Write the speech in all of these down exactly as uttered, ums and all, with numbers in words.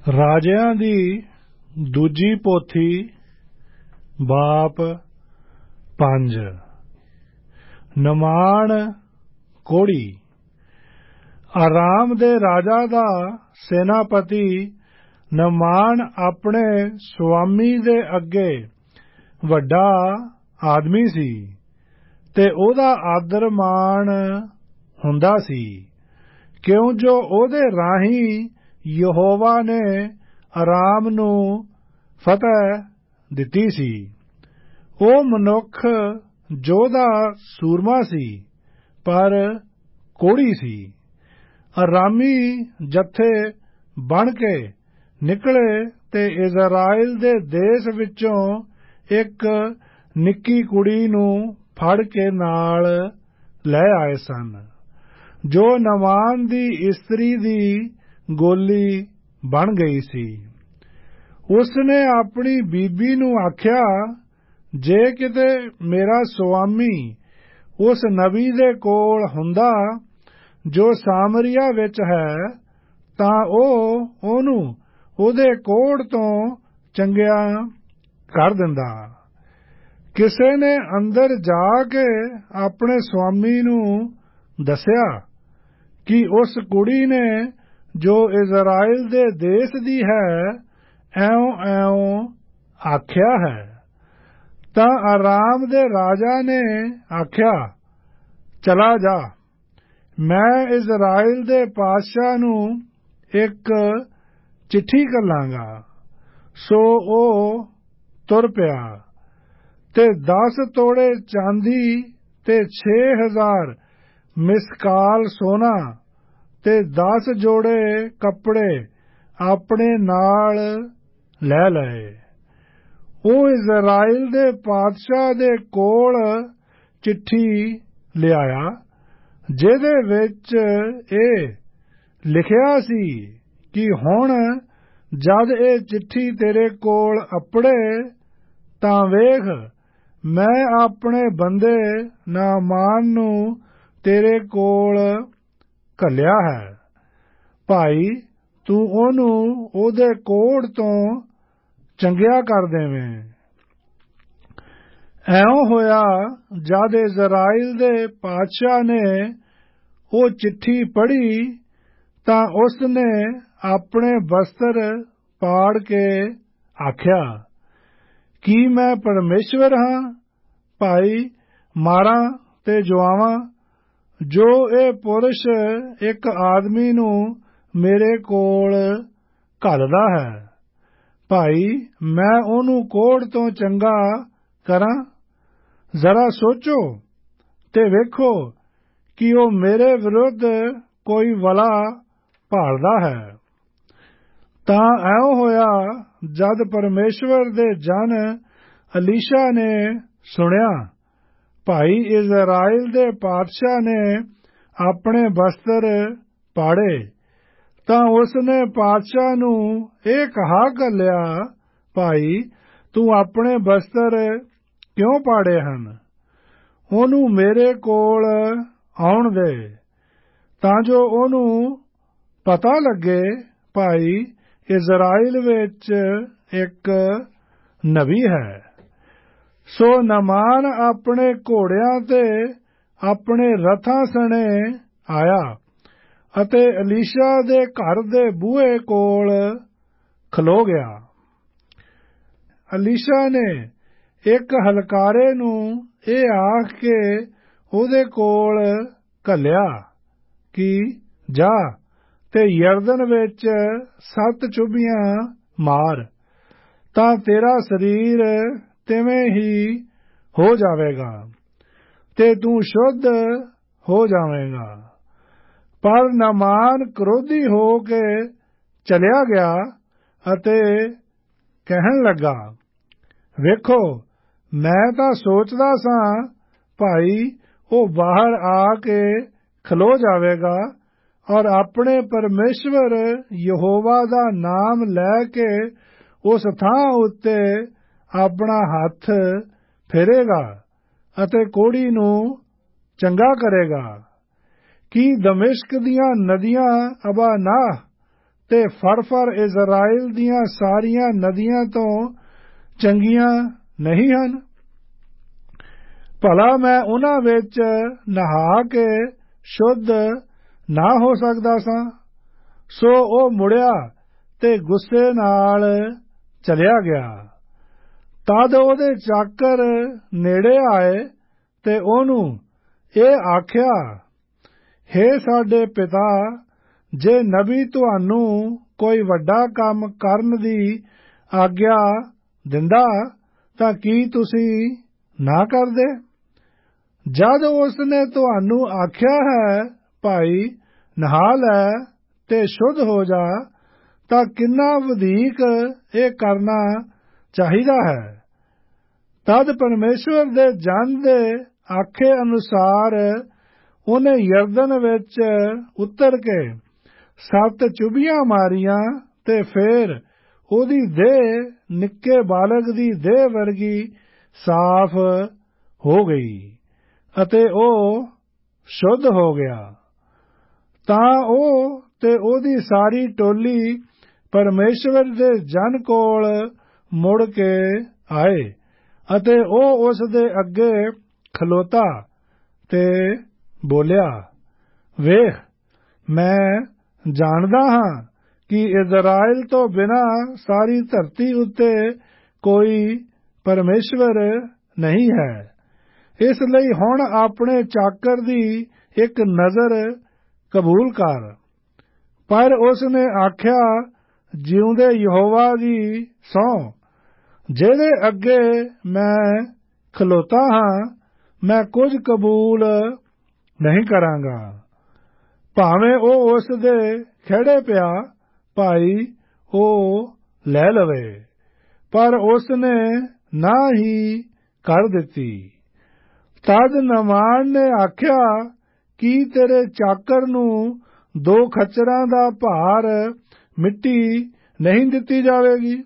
ਰਾਜਿਆਂ ਦੀ ਦੂਜੀ ਪੋਥੀ ਬਾਪ ਪੰਜ। ਨਮਾਣ ਕੋੜੀ। ਆਰਾਮ ਦੇ ਰਾਜਾ ਦਾ ਸੈਨਾਪਤੀ ਨਮਾਣ ਆਪਣੇ ਸੁਆਮੀ ਦੇ ਅੱਗੇ ਵੱਡਾ ਆਦਮੀ ਸੀ ਤੇ ਉਹਦਾ ਆਦਰ ਮਾਣ ਹੁੰਦਾ ਸੀ, ਕਿਉਂ ਜੋ ਉਹਦੇ ਰਾਹੀਂ ਯਹੋਵਾ ਨੇ ਆਰਾਮ ਨੂੰ ਫਤਿਹ ਦਿੱਤੀ ਸੀ। ਉਹ ਮਨੁੱਖ ਯੋਧਾ ਸੂਰਮਾ ਸੀ, ਪਰ ਕੋੜੀ ਸੀ। ਆਰਾਮੀ ਜੱਥੇ ਬਣ ਕੇ ਨਿਕਲੇ ਤੇ ਇਜ਼ਰਾਇਲ ਦੇ ਦੇਸ਼ ਵਿੱਚੋਂ ਇੱਕ ਨਿੱਕੀ ਕੁੜੀ ਨੂੰ ਫੜ ਕੇ ਨਾਲ ਲੈ ਆਏ ਸਨ, ਜੋ ਨਮਾਣ ਦੀ ਇਸਤਰੀ ਦੀ ਗੋਲੀ ਬਣ ਗਈ ਸੀ। ਉਸਨੇ ਆਪਣੀ ਬੀਬੀ ਨੂੰ ਆਖਿਆ, ਜੇ ਕਿਤੇ ਮੇਰਾ ਸੁਆਮੀ ਉਸ ਨਬੀ ਦੇ ਕੋਲ ਹੁੰਦਾ ਜੋ ਸਾਮਰੀਆ ਵਿੱਚ ਹੈ, ਤਾਂ ਉਹ ਉਹਨੂੰ ਉਹਦੇ ਕੋੜ ਤੋਂ ਚੰਗਿਆ ਕਰ ਦਿੰਦਾ। ਕਿਸੇ ਨੇ ਅੰਦਰ ਜਾ ਕੇ ਆਪਣੇ ਸੁਆਮੀ ਨੂੰ ਦੱਸਿਆ ਕਿ ਉਸ ਕੁੜੀ ਨੇ ਜੋ ਇਜ਼ਰਾਇਲ ਦੇ ਦੇਸ਼ ਦੀ ਹੈ, ਐਉਂ ਐਉਂ ਆਖਿਆ ਹੈ। ਤਾਂ ਆਰਾਮ ਦੇ ਰਾਜਾ ਨੇ ਆਖਿਆ, ਚਲਾ ਜਾ, ਮੈਂ ਇਜ਼ਰਾਇਲ ਦੇ ਪਾਤਸ਼ਾਹ ਨੂੰ ਇੱਕ ਚਿੱਠੀ ਘੱਲਾਂਗਾ। ਸੋ ਉਹ ਤੁਰ ਪਿਆ ਤੇ ਦਸ ਤੋੜੇ ਚਾਂਦੀ ਤੇ ਛੇ ਹਜ਼ਾਰ ਮਿਸਕਾਲ ਸੋਨਾ ਤੇ ਦਸ ਜੋੜੇ ਕੱਪੜੇ ਆਪਣੇ ਨਾਲ ਲੈ ਲਏ। ਉਹ ਇਜ਼ਰਾਇਲ ਦੇ ਪਾਤਸ਼ਾਹ ਦੇ ਕੋਲ ਚਿੱਠੀ ਲਿਆਇਆ, ਜਿਹਦੇ ਵਿੱਚ ਇਹ ਲਿਖਿਆ ਸੀ ਕਿ ਹੁਣ ਜਦ ਇਹ ਚਿੱਠੀ ਤੇਰੇ ਕੋਲ ਅੱਪੜੇ, ਤਾਂ ਵੇਖ, ਮੈਂ ਆਪਣੇ ਬੰਦੇ ਨਾਮਾਨ ਨੂੰ ਤੇਰੇ ਕੋਲ ਘੱਲਿਆ ਹੈ। ਭਾਈ ਤੂੰ ਉਹਨੂੰ ਉਹਦੇ ਕੋੜ ਤੋਂ ਚੰਗਿਆ ਕਰ ਦੇਵੇਂ। ਐਉਂ ਹੋਇਆ, ਜਦ ਇਜ਼ਰਾਇਲ ਦੇ ਪਾਤਸ਼ਾਹ ਨੇ ਉਹ ਚਿੱਠੀ ਪੜ੍ਹੀ, ਤਾਂ ਉਸਨੇ ਆਪਣੇ ਬਸਤਰ ਪਾੜ ਕੇ ਆਖਿਆ, ਕੀ ਮੈਂ ਪਰਮੇਸ਼ਵਰ ਹਾਂ, ਭਾਈ ਮਾਰਾਂ ਤੇ ਜੁਆਵਾਂ, ਜੋ ਇਹ ਪੁਰਸ਼ ਇੱਕ ਆਦਮੀ ਨੂੰ ਮੇਰੇ ਕੋਲ ਘੱਲਦਾ ਹੈ। ਭਾਈ ਮੈਂ ਉਹਨੂੰ ਕੋੜ ਤੋਂ ਚੰਗਾ ਕਰਾਂ। ਜ਼ਰਾ ਸੋਚੋ ਤੇ ਵੇਖੋ ਕਿ ਉਹ ਮੇਰੇ ਵਿਰੁੱਧ ਕੋਈ ਵਲਾ ਭਾਲਦਾ ਹੈ। ਤਾਂ ਐਉਂ ਹੋਇਆ, ਜਦ ਪਰਮੇਸ਼ਵਰ ਦੇ ਜਨ ਅਲੀਸ਼ਾ ਨੇ ਸੁਣਿਆ ਭਾਈ ਇਜ਼ਰਾਇਲ ਦੇ ਪਾਤਸ਼ਾਹ ਨੇ ਆਪਣੇ ਬਸਤਰ ਪਾੜੇ, ਤਾਂ ਉਸਨੇ ਪਾਤਸ਼ਾਹ ਨੂੰ ਇਹ ਕਹਾ ਘੱਲਿਆ, ਭਾਈ ਤੂੰ ਆਪਣੇ ਬਸਤਰ ਕਿਉਂ ਪਾੜੇ ਹਨ? ਉਹਨੂੰ ਮੇਰੇ ਕੋਲ ਆਉਣ ਦੇ, ਤਾਂ ਜੋ ਉਹਨੂੰ ਪਤਾ ਲੱਗੇ ਭਾਈ ਇਜ਼ਰਾਇਲ ਵਿੱਚ ਇੱਕ ਨਬੀ ਹੈ। ਸੋ ਨਮਾਨ ਆਪਣੇ ਘੋੜਿਆਂ ਤੇ ਆਪਣੇ ਰਥਾਂ ਸਣੇ ਆਇਆ ਅਤੇ ਅਲੀਸ਼ਾ ਦੇ ਘਰ ਦੇ ਬੂਹੇ ਕੋਲ ਖਲੋ ਗਿਆ। ਅਲੀਸ਼ਾ ਨੇ ਇੱਕ ਹਲਕਾਰੇ ਨੂੰ ਇਹ ਆਖ ਕੇ ਉਹਦੇ ਕੋਲ ਘੱਲਿਆ ਕਿ ਜਾ ਤੇ ਯਰਦਨ ਵਿੱਚ ਸੱਤ ਚੁਭੀਆਂ ਮਾਰ, ਤਾਂ ਤੇਰਾ ਸਰੀਰ ਤਿਵੇਂ ਹੀ ਹੋ ਜਾਵੇਗਾ ਤੇ ਤੂੰ ਸ਼ੁੱਧ ਹੋ ਜਾਵੇਗਾ। ਪਰ ਨਮਾਨ ਕ੍ਰੋਧੀ ਹੋ ਕੇ ਚਲਿਆ ਗਿਆ ਅਤੇ ਕਹਿਣ ਲੱਗਾ, ਵੇਖੋ, ਮੈਂ ਤਾਂ ਸੋਚਦਾ ਸਾਂ ਭਾਈ ਉਹ ਬਾਹਰ ਆ ਕੇ ਖਲੋ ਜਾਵੇਗਾ ਔਰ ਆਪਣੇ ਪਰਮੇਸ਼ਵਰ ਯਹੋਵਾ ਦਾ ਨਾਮ ਲੈ ਕੇ ਉਸ ਥਾਂ ਉੱਤੇ ਆਪਣਾ ਹੱਥ ਫੇਰੇਗਾ ਅਤੇ ਕੋੜੀ ਨੂੰ ਚੰਗਾ ਕਰੇਗਾ। ਕੀ ਦਮਿਸ਼ਕ ਦੀਆਂ ਨਦੀਆਂ ਅਬਾਨਾਹ ਤੇ ਫਰਫਰ ਇਜ਼ਰਾਈਲ ਦੀਆਂ ਸਾਰੀਆਂ ਨਦੀਆਂ ਤੋਂ ਚੰਗੀਆਂ ਨਹੀਂ ਹਨ? ਭਲਾ ਮੈਂ ਉਹਨਾਂ ਵਿੱਚ ਨਹਾ ਕੇ ਸ਼ੁੱਧ ਨਾ ਹੋ ਸਕਦਾ ਸਾਂ? ਸੋ ਉਹ ਮੁੜਿਆ ਤੇ ਗੁੱਸੇ ਨਾਲ ਚਲਿਆ ਗਿਆ। ਤਦ ਉਹਦੇ ਚਾਕਰ ਨੇੜੇ ਆਏ ਤੇ ਉਹਨੂੰ ਇਹ ਆਖਿਆ, ਹੇ ਸਾਡੇ ਪਿਤਾ, ਜੇ ਨਬੀ ਤੁਹਾਨੂੰ ਕੋਈ ਵੱਡਾ ਕੰਮ ਕਰਨ ਦੀ ਆਗਿਆ ਦਿੰਦਾ ਤਾਂ ਕੀ ਤੁਸੀਂ ਨਾ ਕਰਦੇ? ਜਦ ਉਸ ਨੇ ਤੁਹਾਨੂੰ ਆਖਿਆ ਹੈ, ਭਾਈ ਨਹਾ ਲੈ ਤੇ ਸ਼ੁੱਧ ਹੋ ਜਾ, ਤਾਂ ਕਿੰਨਾ ਵਧੇਕ ਇਹ ਕਰਨਾ ਚਾਹੀਦਾ ਹੈ। ਤਦ ਪਰਮੇਸ਼ਵਰ ਦੇ ਜਨ ਦੇ ਆਖੇ ਅਨੁਸਾਰ ਉਹਨੇ ਯਰਦਨ ਵਿੱਚ ਉਤਰ ਕੇ ਸੱਤ ਚੁਭੀਆਂ ਮਾਰੀਆਂ ਤੇ ਫਿਰ ਉਹਦੀ ਦੇਹ ਨਿੱਕੇ ਬਾਲਕ ਦੀ ਦੇਹ ਵਰਗੀ ਸਾਫ਼ ਹੋ ਗਈ ਅਤੇ ਉਹ ਸ਼ੁੱਧ ਹੋ ਗਿਆ। ਤਾਂ ਉਹ ਤੇ ਉਹਦੀ ਸਾਰੀ ਟੋਲੀ ਪਰਮੇਸ਼ਵਰ ਦੇ ਜਨ ਕੋਲ ਮੁੜ ਕੇ ਆਏ ਅਤੇ ਉਹ ਉਸ ਦੇ ਅੱਗੇ ਖਲੋਤਾ ਤੇ ਬੋਲਿਆ, ਵੇਖ, ਮੈਂ ਜਾਣਦਾ ਹਾਂ ਕਿ ਇਜ਼ਰਾਈਲ ਤੋਂ ਬਿਨਾਂ ਸਾਰੀ ਧਰਤੀ ਉੱਤੇ ਕੋਈ ਪਰਮੇਸ਼ਵਰ ਨਹੀਂ ਹੈ। ਇਸ ਲਈ ਹੁਣ ਆਪਣੇ ਚਾਕਰ ਦੀ ਇੱਕ ਨਜ਼ਰ ਕਬੂਲ ਕਰ। ਪਰ ਉਸ ਨੇ ਆਖਿਆ, ਜਿਉਂਦੇ ਯਹੋਵਾ ਦੀ ਸਹੁੰ, ਜਿਹਦੇ ਅੱਗੇ ਮੈਂ ਖਲੋਤਾ ਹਾਂ, ਮੈਂ ਕੁਝ ਕਬੂਲ ਨਹੀਂ ਕਰਾਂਗਾ। ਭਾਵੇਂ ਉਹ ਉਸ ਦੇ ਖਹਿੜੇ ਪਿਆ, ਭਾਈ ਉਹ ਲੈ ਲਵੇ। ਪਰ ਉਸ ਨੇ ਨਾ ਹੀ ਕਰ ਦਿੱਤੀ। ਤਦ ਨਮਾਨ ਨੇ ਆਖਿਆ, ਕੀ ਤੇਰੇ ਚਾਕਰ ਨੂੰ ਦੋ ਖੱਚਰਾਂ ਦਾ ਭਾਰ ਮਿੱਟੀ ਨਹੀਂ ਦਿੱਤੀ ਜਾਵੇਗੀ?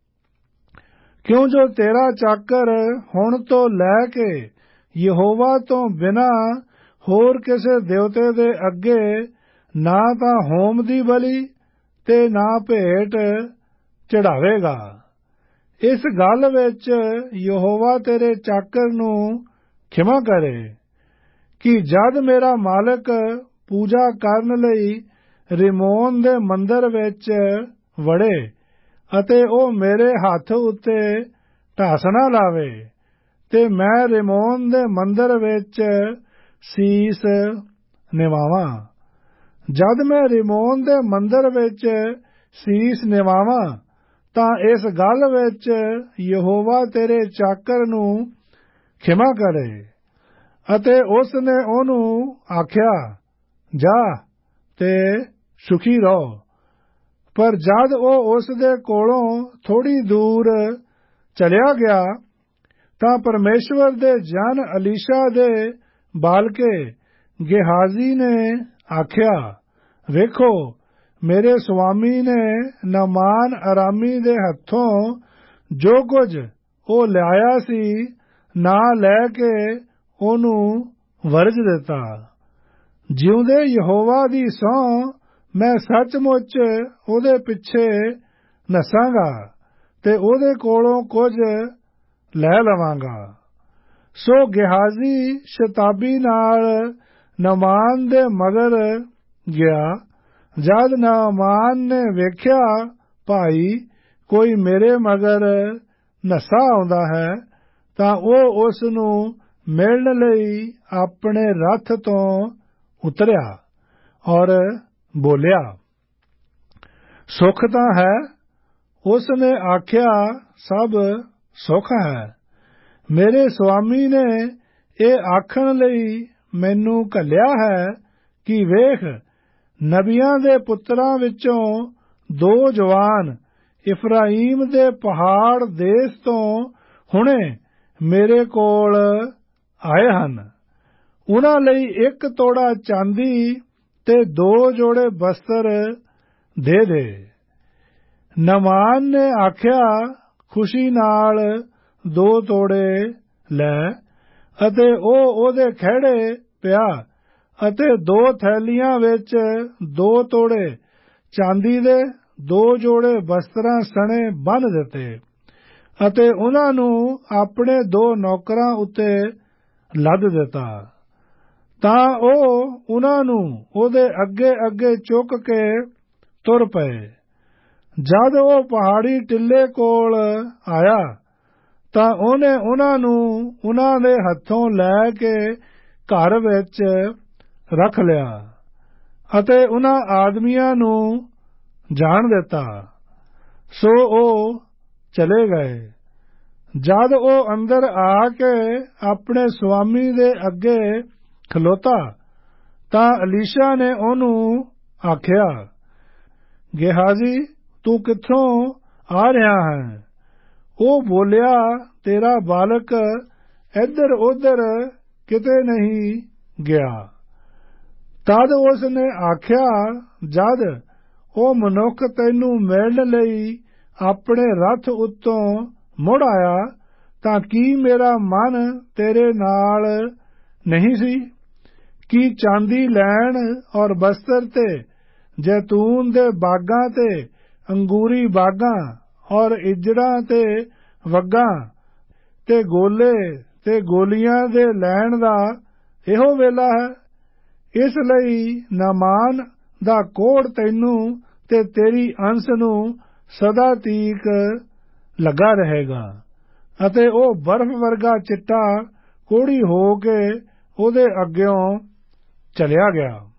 ਕਿਉਂ ਜੋ ਤੇਰਾ ਚਾਕਰ ਹੁਣ ਤੋਂ ਲੈ ਕੇ ਯਹੋਵਾ ਤੋਂ ਬਿਨਾਂ ਹੋਰ ਕਿਸੇ ਦੇਵਤੇ ਦੇ ਅੱਗੇ ਨਾ ਤਾਂ ਹੋਮ ਦੀ ਬਲੀ ਤੇ ਨਾ ਭੇਟ ਚੜਾਵੇਗਾ। ਇਸ ਗੱਲ ਵਿੱਚ ਯਹੋਵਾ ਤੇਰੇ ਚਾਕਰ ਨੂੰ ਖਿਮਾ ਕਰੇ ਕਿ ਜਦ ਮੇਰਾ ਮਾਲਕ ਪੂਜਾ ਕਰਨ ਲਈ ਰਿਮੋਨ ਦੇ ਮੰਦਰ ਵਿੱਚ ਵੜੇ ਅਤੇ ਉਹ ਮੇਰੇ ਹੱਥ ਉੱਤੇ ਢਾਸਣਾ ਲਾਵੇ ਤੇ ਮੈਂ ਰਿਮੋਨ ਦੇ ਮੰਦਰ ਵਿੱਚ ਸੀਸ ਨਿਵਾਵਾਂ। ਜਦ ਮੈਂ ਰਿਮੋਨ ਦੇ ਮੰਦਰ ਵਿੱਚ ਸੀਸ ਨਿਵਾਵਾਂ ਤਾਂ ਇਸ ਗੱਲ ਵਿੱਚ ਯਹੋਵਾ ਤੇਰੇ ਚਾਕਰ ਨੂੰ ਖਿਮਾ ਕਰੇ। ਅਤੇ ਉਸ ਨੇ ਉਹਨੂੰ ਆਖਿਆ, ਜਾ ਤੇ ਸੁਖੀ ਰਹੋ। ਪਰ ਜਦ ਉਹ ਉਸ ਦੇ ਕੋਲੋਂ ਥੋੜੀ ਦੂਰ ਚਲਿਆ ਗਿਆ ਤਾਂ ਪਰਮੇਸ਼ਵਰ ਦੇ ਜਨ ਅਲੀਸ਼ਾ ਦੇ ਬਾਲਕੇ ਗੇਹਾਜ਼ੀ ਨੇ ਆਖਿਆ, ਵੇਖੋ, ਮੇਰੇ ਸੁਆਮੀ ਨੇ ਨਾਮਾਨ ਅਰਾਮੀ ਦੇ ਹੱਥੋਂ ਜੋ ਕੁਝ ਉਹ ਲਿਆਇਆ ਸੀ ਨਾ ਲੈ ਕੇ ਉਹਨੂੰ ਵਰਜ ਦਿੱਤਾ। ਜਿਉਂਦੇ ਯਹੋਵਾ ਦੀ ਸਹੁੰ, ਮੈਂ ਸੱਚਮੁੱਚ ਉਹਦੇ ਪਿੱਛੇ ਨੱਸਾਂਗਾ ਤੇ ਉਹਦੇ ਕੋਲੋਂ ਕੁਝ ਲੈ ਲਵਾਂਗਾ। ਸੋ ਗੇਹਾਜ਼ੀ ਸ਼ਤਾਬੀ ਨਾਲ ਨਾਮਾਨ ਦੇ ਮਗਰ ਗਿਆ। ਜਦ ਨਾਮਾਨ ਨੇ ਵੇਖਿਆ, ਭਾਈ ਕੋਈ ਮੇਰੇ ਮਗਰ ਨੱਸਾ ਆਉਂਦਾ ਹੈ, ਤਾਂ ਉਹ ਉਸ ਨੂੰ ਮਿਲਣ ਲਈ ਆਪਣੇ ਰੱਥ ਤੋਂ ਉਤਰਿਆ ਔਰ ਬੋਲਿਆ, ਸੁੱਖ ਤਾਂ ਹੈ? ਉਸ ਨੇ ਆਖਿਆ, ਸਭ ਸੁੱਖ ਹੈ। ਮੇਰੇ ਸੁਆਮੀ ਨੇ ਇਹ ਆਖਣ ਲਈ ਮੈਨੂੰ ਘੱਲਿਆ ਹੈ ਕਿ ਵੇਖ, ਨਬੀਆਂ ਦੇ ਪੁੱਤਰਾਂ ਵਿੱਚੋਂ ਦੋ ਜਵਾਨ ਇਫਰਾਈਮ ਦੇ ਪਹਾੜ ਦੇਸ਼ ਤੋਂ ਹੁਣੇ ਮੇਰੇ ਕੋਲ ਆਏ ਹਨ। ਉਹਨਾਂ ਲਈ ਇੱਕ ਤੋੜਾ ਚਾਂਦੀ ਤੇ ਦੋ ਜੋੜੇ ਬਸਤਰ ਦੇ ਦੇ। ਨਾਮਾਨ ਨੇ ਆਖਿਆ, ਖੁਸ਼ੀ ਨਾਲ ਦੋ ਤੋੜੇ ਲੈ। ਅਤੇ ਉਹ ਉਹਦੇ ਖਹਿੜੇ ਪਿਆ ਅਤੇ ਦੋ ਥੈਲੀਆਂ ਵਿੱਚ ਦੋ ਤੋੜੇ ਚਾਂਦੀ ਦੇ ਦੋ ਜੋੜੇ ਵਸਤਰਾਂ ਸਣੇ ਬੰਨ੍ਹ ਦਿੱਤੇ ਅਤੇ ਉਹਨਾਂ ਨੂੰ ਆਪਣੇ ਦੋ ਨੌਕਰਾਂ ਉੱਤੇ ਲੱਦ ਦਿੱਤਾ। ਤਾਂ ਉਹ ਉਹਨਾਂ ਨੂੰ ਉਹਦੇ ਅੱਗੇ ਅੱਗੇ ਚੁੱਕ ਕੇ ਤੁਰ ਪਏ। ਜਦ ਉਹ ਪਹਾੜੀ ਟਿੱਲੇ ਕੋਲ ਆਇਆ ਤਾਂ ਉਹਨੇ ਉਹਨਾਂ ਨੂੰ ਉਹਨਾਂ ਦੇ ਹੱਥੋਂ ਲੈ ਕੇ ਘਰ ਵਿੱਚ ਰੱਖ ਲਿਆ ਅਤੇ ਉਹਨਾਂ ਆਦਮੀਆਂ ਨੂੰ ਜਾਣ ਦਿੱਤਾ। ਸੋ ਉਹ ਚਲੇ ਗਏ। ਜਦ ਉਹ ਅੰਦਰ ਆ ਕੇ ਆਪਣੇ ਸੁਆਮੀ ਦੇ ਅੱਗੇ ਖਲੋਤਾ ਤਾਂ ਅਲੀਸ਼ਾ ਨੇ ਉਹਨੂੰ ਆਖਿਆ, ਗੇਹਾਜ਼ੀ, ਤੂੰ ਕਿੱਥੋਂ ਆ ਰਿਹਾ ਹੈ? ਉਹ ਬੋਲਿਆ, ਤੇਰਾ ਬਾਲਕ ਇੱਧਰ ਉੱਧਰ ਕਿਤੇ ਨਹੀਂ ਗਿਆ। ਤਦ ਉਸ ਨੇ ਆਖਿਆ, ਜਦ ਉਹ ਮਨੁੱਖ ਤੈਨੂੰ ਮਿਲਣ ਲਈ ਆਪਣੇ ਰੱਥ ਉੱਤੋਂ ਮੁੜ ਆਇਆ ਤਾਂ ਕੀ ਮੇਰਾ ਮਨ ਤੇਰੇ ਨਾਲ ਨਹੀਂ ਸੀ? ਕੀ ਚਾਂਦੀ ਲੈਣ ਔਰ ਬਸਤਰ ਤੇ ਜੈਤੂਨ ਦੇ ਬਾਗਾਂ ਤੇ ਅੰਗੂਰੀ ਬਾਗਾਂ ਔਰ ਇੱਜੜਾਂ ਤੇ ਵੱਗਾਂ ਤੇ ਗੋਲੇ ਤੇ ਗੋਲੀਆਂ ਦੇ ਲੈਣ ਦਾ ਇਹੋ ਵੇਲਾ ਹੈ? ਇਸ ਲਈ ਨਾਮਾਨ ਦਾ ਕੋੜ ਤੈਨੂੰ ਤੇ ਤੇਰੀ ਅੰਸ ਨੂੰ ਸਦਾ ਤੀਕ ਲੱਗਾ ਰਹੇਗਾ। ਅਤੇ ਉਹ ਬਰਫ਼ ਵਰਗਾ ਚਿੱਟਾ ਕੋੜੀ ਹੋ ਕੇ ਉਹਦੇ ਅੱਗਿਓਂ ਚਲਿਆ ਗਿਆ।